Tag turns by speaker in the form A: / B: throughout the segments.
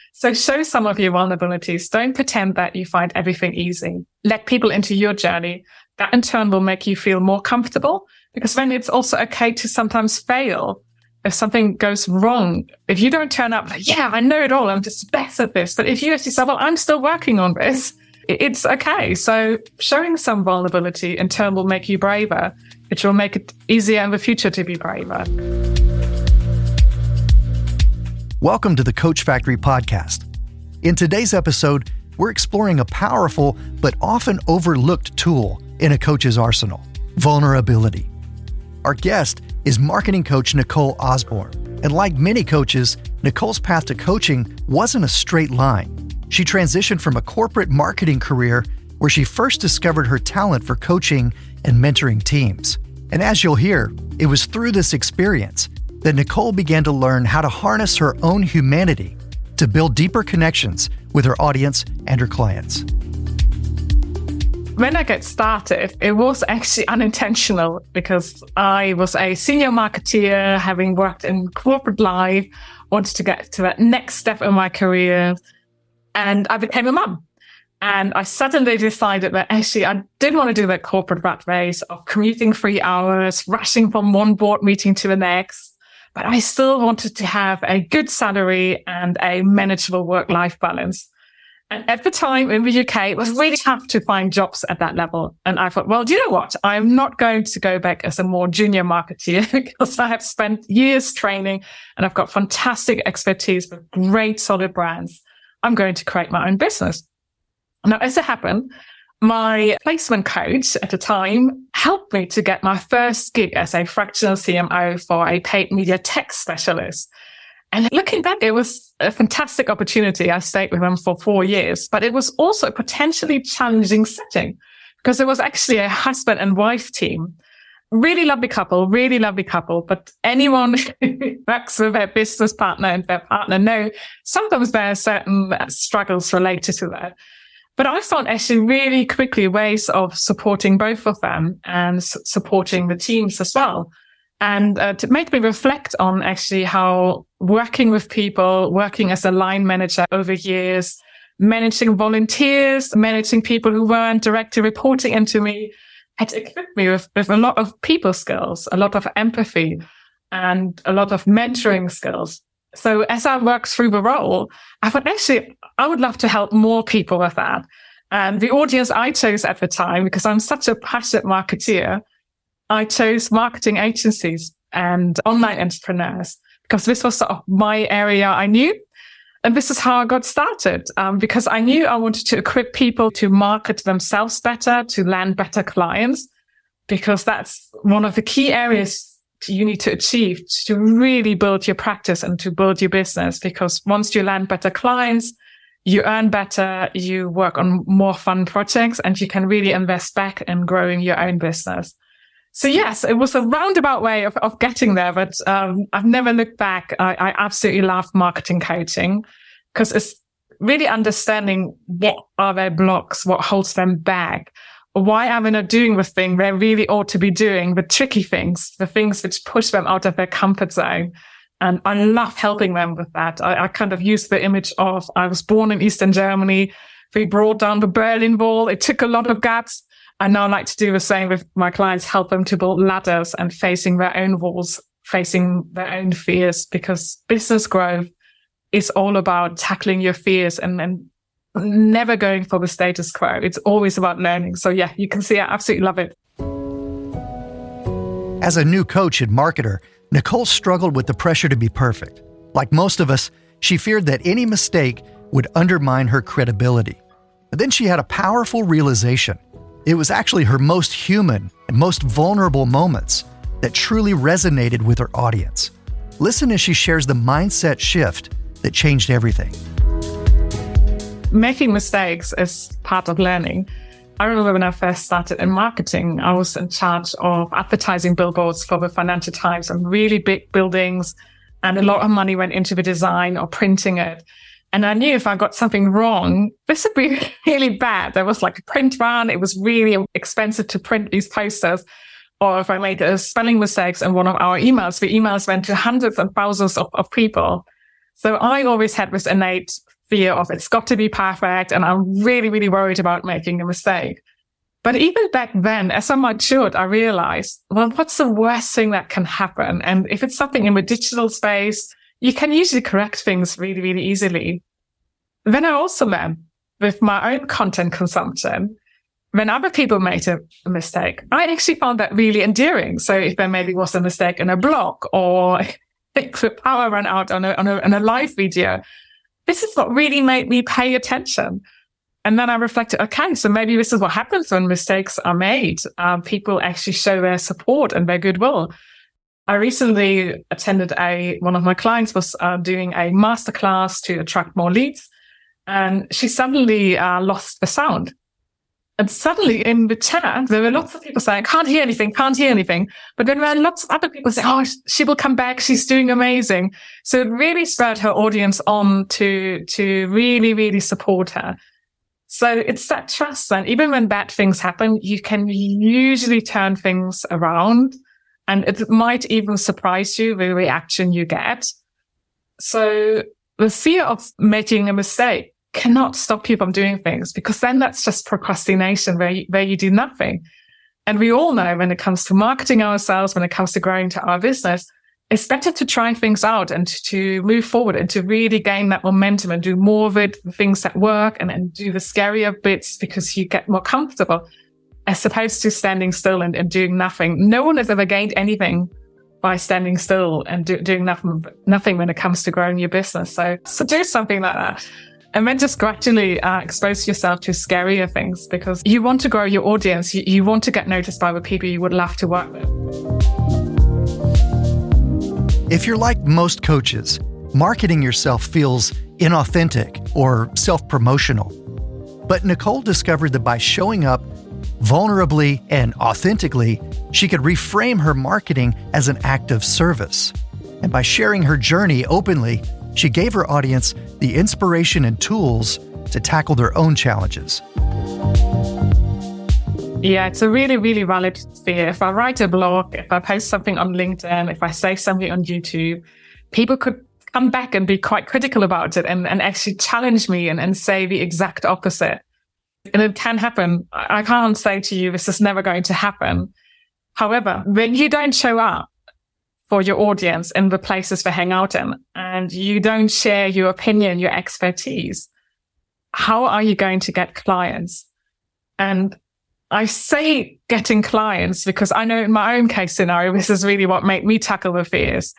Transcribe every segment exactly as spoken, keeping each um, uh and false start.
A: So show some of your vulnerabilities. Don't pretend that you find everything easy. Let people into your journey. That in turn will make you feel more comfortable, because then it's also okay to sometimes fail. If something goes wrong, if you don't turn up like, yeah, I know it all, I'm just best at this. But if you actually say, well, I'm still working on this, it's okay. So showing some vulnerability in turn will make you braver. It will make it easier in the future to be braver.
B: Welcome to the Coach Factory podcast. In today's episode, we're exploring a powerful but often overlooked tool in a coach's arsenal: vulnerability. Our guest is marketing coach Nicole Osborne. And like many coaches, Nicole's path to coaching wasn't a straight line. She transitioned from a corporate marketing career where she first discovered her talent for coaching and mentoring teams. And as you'll hear, it was through this experience that Nicole began to learn how to harness her own humanity to build deeper connections with her audience and her clients.
A: When I got started, it was actually unintentional because I was a senior marketeer, having worked in corporate life, wanted to get to that next step in my career, and I became a mum. And I suddenly decided that actually I didn't want to do that corporate rat race of commuting three hours, rushing from one board meeting to the next, but I still wanted to have a good salary and a manageable work-life balance. And at the time in the U K, it was really tough to find jobs at that level. And I thought, well, do you know what? I'm not going to go back as a more junior marketeer because I have spent years training and I've got fantastic expertise with great solid brands. I'm going to create my own business. Now, as it happened, my placement coach at the time helped me to get my first gig as a fractional C M O for a paid media tech specialist. And looking back, it was a fantastic opportunity. I stayed with them for four years, but it was also a potentially challenging setting because it was actually a husband and wife team. Really lovely couple, really lovely couple. But anyone who works with their business partner and their partner know sometimes there are certain struggles related to that. But I found actually really quickly ways of supporting both of them and s- supporting the teams as well. And uh, to make me reflect on actually how working with people, working as a line manager over years, managing volunteers, managing people who weren't directly reporting into me, had equipped me with, with a lot of people skills, a lot of empathy, and a lot of mentoring skills. So as I worked through the role, I thought, actually, I would love to help more people with that. And the audience I chose at the time, because I'm such a passionate marketeer, I chose marketing agencies and online entrepreneurs because this was sort of my area I knew. And this is how I got started, um, because I knew I wanted to equip people to market themselves better, to land better clients, because that's one of the key areas you need to achieve to really build your practice and to build your business. Because once you land better clients, you earn better, you work on more fun projects, and you can really invest back in growing your own business. So yes, it was a roundabout way of, of getting there, but um, I've never looked back. I, I absolutely love marketing coaching because it's really understanding what are their blocks, what holds them back. Why are they not doing the thing they really ought to be doing, the tricky things, the things which push them out of their comfort zone. And I love helping them with that. I, I kind of use the image of I was born in Eastern Germany. We brought down the Berlin Wall. It took a lot of guts. I now like to do the same with my clients, help them to build ladders and facing their own walls, facing their own fears, because business growth is all about tackling your fears and, and never going for the status quo. It's always about learning. So yeah, you can see I absolutely love it.
B: As a new coach and marketer, Nicole struggled with the pressure to be perfect. Like most of us, she feared that any mistake would undermine her credibility. But then she had a powerful realization. It was actually her most human and most vulnerable moments that truly resonated with her audience. Listen as she shares the mindset shift that changed everything.
A: Making mistakes is part of learning. I remember when I first started in marketing, I was in charge of advertising billboards for the Financial Times and really big buildings, and a lot of money went into the design or printing it. And I knew if I got something wrong, this would be really bad. There was like a print run. It was really expensive to print these posters. Or if I made a spelling mistakes in one of our emails, the emails went to hundreds and thousands of, of people. So I always had this innate fear of it's got to be perfect. And I'm really, really worried about making a mistake. But even back then, as I matured, I realized, well, what's the worst thing that can happen? And if it's something in the digital space, you can usually correct things really, really easily. Then I also learned with my own content consumption, when other people made a mistake, I actually found that really endearing. So if there maybe was a mistake in a blog or if the power ran out on a, on a, on a live video, this is what really made me pay attention. And then I reflected, okay, so maybe this is what happens when mistakes are made. Um, people actually show their support and their goodwill. I recently attended a, one of my clients was uh, doing a masterclass to attract more leads. And she suddenly uh, lost the sound. And suddenly in the chat, there were lots of people saying, can't hear anything, can't hear anything. But then there were lots of other people saying, oh, she will come back. She's doing amazing. So it really spurred her audience on to, to really, really support her. So it's that trust. And even when bad things happen, you can usually turn things around. And it might even surprise you, the reaction you get. So the fear of making a mistake cannot stop you from doing things, because then that's just procrastination where you, where you do nothing. And we all know when it comes to marketing ourselves, when it comes to growing to our business, it's better to try things out and to move forward and to really gain that momentum and do more of it, the things that work, and, and do the scarier bits because you get more comfortable, as opposed to standing still and, and doing nothing. No one has ever gained anything by standing still and do, doing nothing, nothing when it comes to growing your business. So, so do something like that. And then just gradually uh, expose yourself to scarier things, because you want to grow your audience. You, you want to get noticed by the people you would love to work with.
B: If you're like most coaches, marketing yourself feels inauthentic or self-promotional. But Nicole discovered that by showing up vulnerably and authentically, she could reframe her marketing as an act of service. And by sharing her journey openly, she gave her audience the inspiration and tools to tackle their own challenges.
A: Yeah, it's a really, really valid fear. If I write a blog, if I post something on LinkedIn, if I say something on YouTube, people could come back and be quite critical about it and, and actually challenge me and, and say the exact opposite. And it can happen. I can't say to you, this is never going to happen. However, when you don't show up for your audience in the places they hang out in, and you don't share your opinion, your expertise, how are you going to get clients? And I say getting clients because I know in my own case scenario, this is really what made me tackle the fears.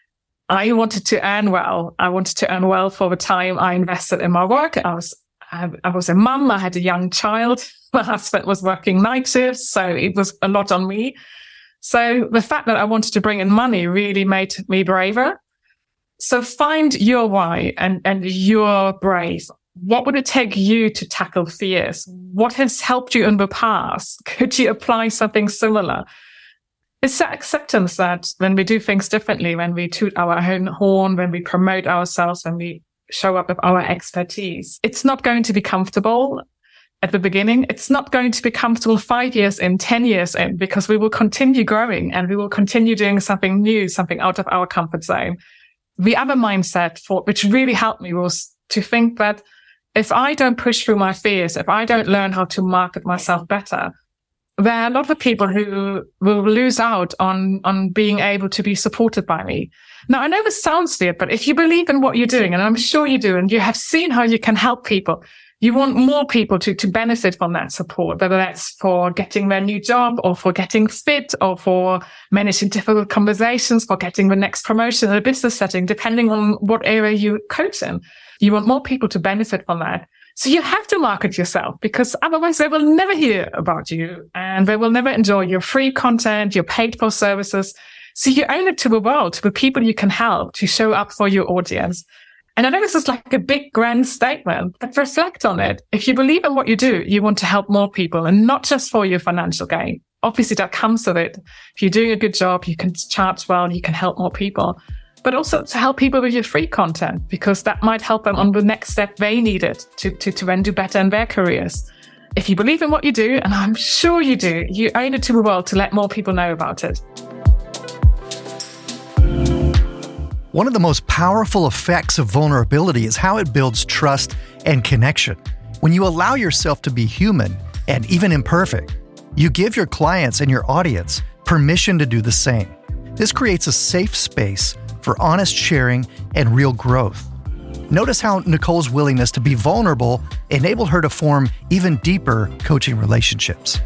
A: I wanted to earn well. I wanted to earn well for the time I invested in my work. I was, I, I was a mum. I had a young child. My husband was working night shifts, so it was a lot on me. So the fact that I wanted to bring in money really made me braver. So find your why and, and you're brave. What would it take you to tackle fears? What has helped you in the past? Could you apply something similar? It's that acceptance that when we do things differently, when we toot our own horn, when we promote ourselves, when we show up with our expertise, it's not going to be comfortable at the beginning. It's not going to be comfortable five years in, ten years in, because we will continue growing and we will continue doing something new, something out of our comfort zone. The other mindset for which really helped me was to think that if I don't push through my fears, if I don't learn how to market myself better, there are a lot of people who will lose out on, on being able to be supported by me. Now, I know this sounds weird, but if you believe in what you're doing, and I'm sure you do, and you have seen how you can help people, you want more people to, to benefit from that support, whether that's for getting their new job or for getting fit or for managing difficult conversations, for getting the next promotion in a business setting, depending on what area you coach in. You want more people to benefit from that. So you have to market yourself, because otherwise they will never hear about you and they will never enjoy your free content, your paid for services. So you own it to the world, to the people you can help, to show up for your audience. And I know this is like a big grand statement, but reflect on it. If you believe in what you do, you want to help more people, and not just for your financial gain. Obviously that comes with it. If you're doing a good job, you can charge well, you can help more people. But also to help people with your free content, because that might help them on the next step they needed to, to, to then do better in their careers. If you believe in what you do, and I'm sure you do, you own it to the world to let more people know about it.
B: One of the most powerful effects of vulnerability is how it builds trust and connection. When you allow yourself to be human and even imperfect, you give your clients and your audience permission to do the same. This creates a safe space for honest sharing and real growth. Notice how Nicole's willingness to be vulnerable enabled her to form even deeper coaching relationships.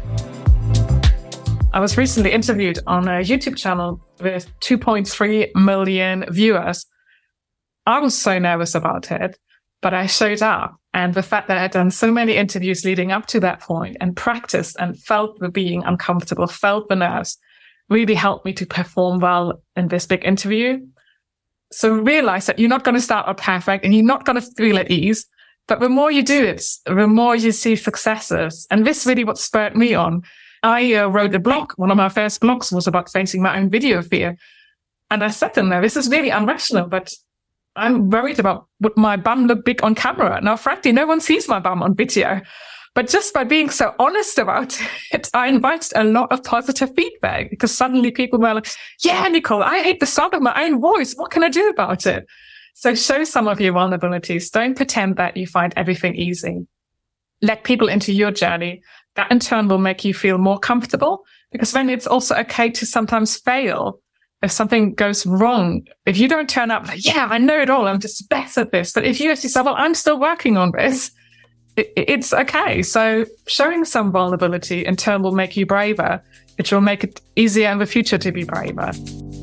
A: I was recently interviewed on a YouTube channel with two point three million viewers. I was so nervous about it, but I showed up. And the fact that I had done so many interviews leading up to that point and practiced and felt the being uncomfortable, felt the nerves, really helped me to perform well in this big interview. So realize that you're not going to start out perfect and you're not going to feel at ease. But the more you do it, the more you see successes. And this is really what spurred me on. I uh, wrote a blog. One of my first blogs was about facing my own video fear. And I said in there, this is really irrational, but I'm worried about would my bum look big on camera. Now, frankly, no one sees my bum on video. But just by being so honest about it, I invited a lot of positive feedback because suddenly people were like, yeah, Nicole, I hate the sound of my own voice. What can I do about it? So show some of your vulnerabilities. Don't pretend that you find everything easy. Let people into your journey. That in turn will make you feel more comfortable because then it's also okay to sometimes fail. If something goes wrong, if you don't turn up like, yeah, I know it all, I'm just best at this. But if you actually say, well, I'm still working on this, it, it's okay. So showing some vulnerability in turn will make you braver, which will make it easier in the future to be braver.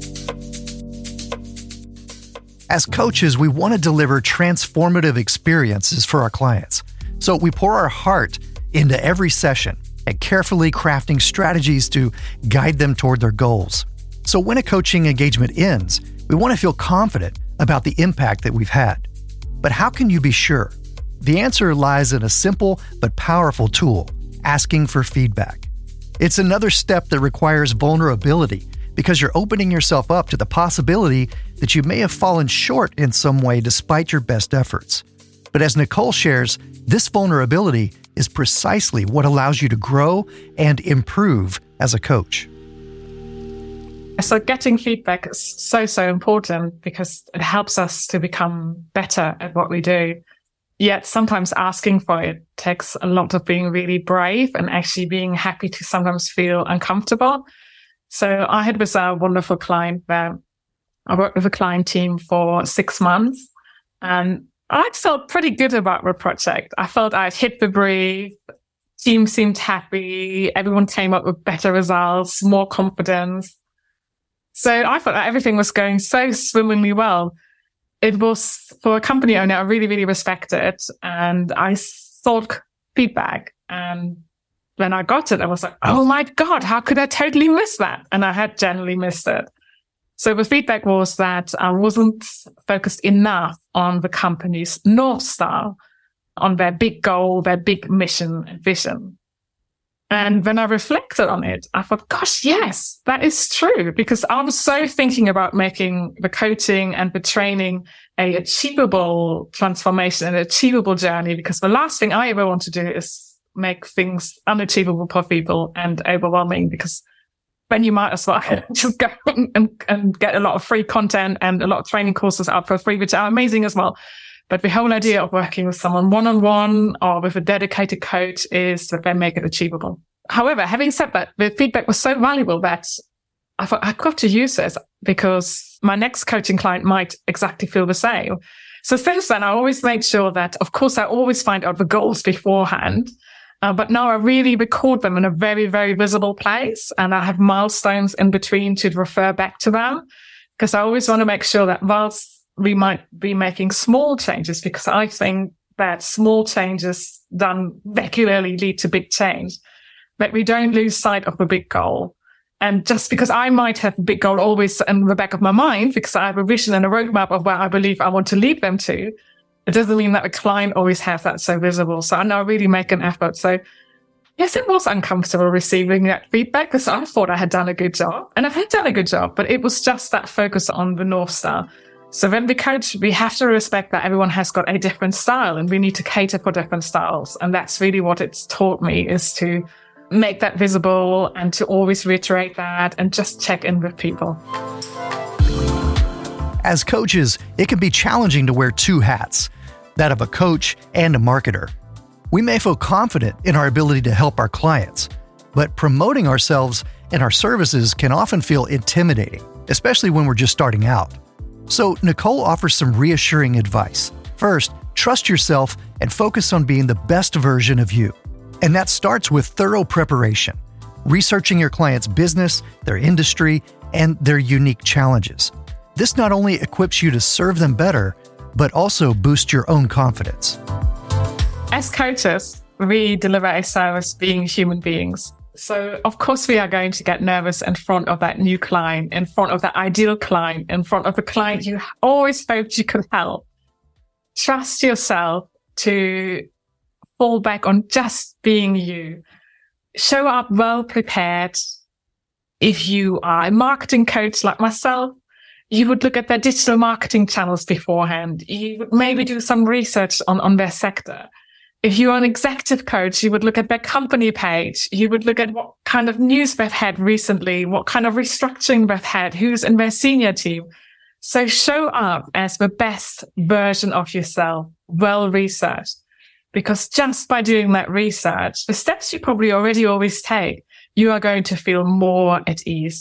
B: As coaches, we want to deliver transformative experiences for our clients. So we pour our heart into every session and carefully crafting strategies to guide them toward their goals. So when a coaching engagement ends, we want to feel confident about the impact that we've had. But how can you be sure? The answer lies in a simple but powerful tool, asking for feedback. It's another step that requires vulnerability because you're opening yourself up to the possibility that you may have fallen short in some way despite your best efforts. But as Nicole shares, this vulnerability is precisely what allows you to grow and improve as a coach.
A: So getting feedback is so, so important because it helps us to become better at what we do. Yet sometimes asking for it takes a lot of being really brave and actually being happy to sometimes feel uncomfortable. So I had this uh, wonderful client where I worked with a client team for six months and I felt pretty good about the project. I felt I'd hit the brief, team seemed happy, everyone came up with better results, more confidence. So I thought that everything was going so swimmingly well. It was for a company owner I really, really respected. And I sought feedback. And when I got it, I was like, oh my God, how could I totally miss that? And I had generally missed it. So the feedback was that I wasn't focused enough on the company's North Star, on their big goal, their big mission and vision. And when I reflected on it, I thought, gosh, yes, that is true. Because I was so thinking about making the coaching and the training a achievable transformation, an achievable journey, because the last thing I ever want to do is make things unachievable for people and overwhelming, because then you might as well just go and, and get a lot of free content and a lot of training courses out for free, which are amazing as well. But the whole idea of working with someone one-on-one or with a dedicated coach is that they make it achievable. However, having said that, the feedback was so valuable that I thought I've got to use this because my next coaching client might exactly feel the same. So since then, I always made sure that, of course, I always find out the goals beforehand. Uh, but now I really record them in a very, very visible place. And I have milestones in between to refer back to them because I always want to make sure that whilst we might be making small changes, because I think that small changes done regularly lead to big change, but we don't lose sight of the big goal. And just because I might have a big goal always in the back of my mind, because I have a vision and a roadmap of where I believe I want to lead them to, it doesn't mean that the client always has that so visible. So I now really make an effort. So yes, it was uncomfortable receiving that feedback because I thought I had done a good job, and I had done a good job, but it was just that focus on the North Star. So when we coach, we have to respect that everyone has got a different style and we need to cater for different styles. And that's really what it's taught me, is to make that visible and to always reiterate that and just check in with people.
B: As coaches, it can be challenging to wear two hats, that of a coach and a marketer. We may feel confident in our ability to help our clients, but promoting ourselves and our services can often feel intimidating, especially when we're just starting out. So Nicole offers some reassuring advice. First, trust yourself and focus on being the best version of you. And that starts with thorough preparation, researching your client's business, their industry, and their unique challenges. This not only equips you to serve them better, but also boosts your own confidence.
A: As coaches, we deliver a service being human beings. So, of course, we are going to get nervous in front of that new client, in front of that ideal client, in front of the client you always hoped you could help. Trust yourself to fall back on just being you. Show up well prepared. If you are a marketing coach like myself, you would look at their digital marketing channels beforehand. You would maybe do some research on, on their sector. If you're an executive coach, you would look at their company page. You would look at what kind of news they've had recently, what kind of restructuring they've had, who's in their senior team. So show up as the best version of yourself, well researched. Because just by doing that research, the steps you probably already always take, you are going to feel more at ease.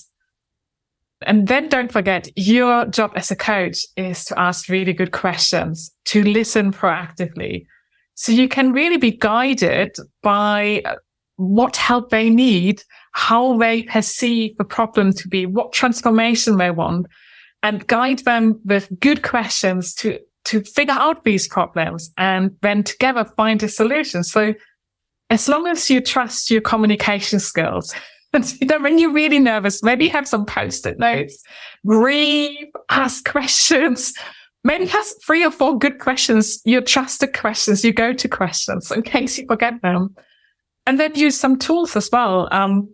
A: And then don't forget, your job as a coach is to ask really good questions, to listen proactively. So you can really be guided by what help they need, how they perceive the problem to be, what transformation they want, and guide them with good questions to, to figure out these problems and then together find a solution. So as long as you trust your communication skills, and you know, when you're really nervous, maybe have some post-it notes, breathe, ask questions. Maybe have three or four good questions, your trusted questions, your go-to questions in case you forget them. And then use some tools as well. Um,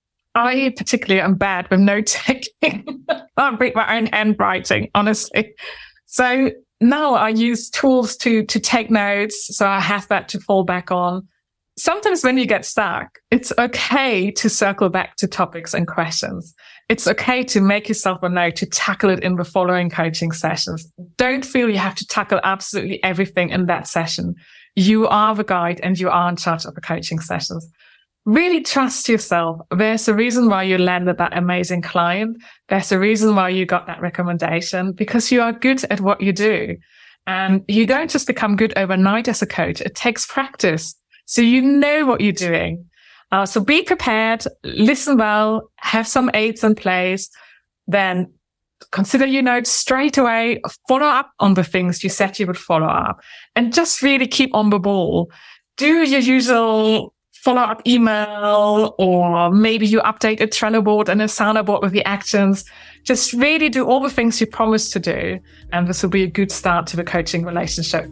A: I particularly am bad with note-taking. I read my own handwriting, honestly. So now I use tools to, to take notes. So I have that to fall back on. Sometimes when you get stuck, it's okay to circle back to topics and questions. It's okay to make yourself a note to tackle it in the following coaching sessions. Don't feel you have to tackle absolutely everything in that session. You are the guide and you are in charge of the coaching sessions. Really trust yourself. There's a reason why you landed that amazing client. There's a reason why you got that recommendation, because you are good at what you do. And you don't just become good overnight as a coach. It takes practice. So you know what you're doing. Uh, so be prepared, listen well, have some aids in place, then consider your notes straight away, follow up on the things you said you would follow up, and just really keep on the ball. Do your usual follow-up email, or maybe you update a Trello board and a Asana board with the actions. Just really do all the things you promised to do, and this will be a good start to the coaching relationship.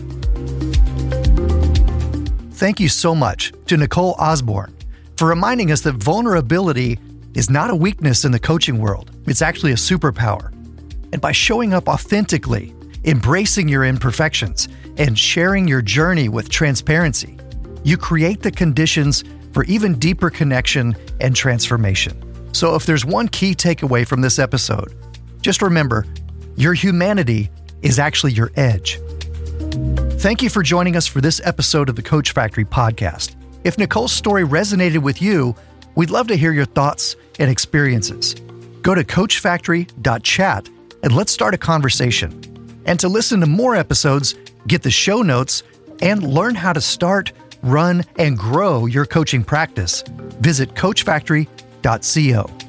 B: Thank you so much to Nicole Osborne for reminding us that vulnerability is not a weakness in the coaching world. It's actually a superpower. And by showing up authentically, embracing your imperfections, and sharing your journey with transparency, you create the conditions for even deeper connection and transformation. So if there's one key takeaway from this episode, just remember, your humanity is actually your edge. Thank you for joining us for this episode of the Coach Factory podcast. If Nicole's story resonated with you, we'd love to hear your thoughts and experiences. Go to coach factory dot chat and let's start a conversation. And to listen to more episodes, get the show notes, and learn how to start, run, and grow your coaching practice, visit coach factory dot co.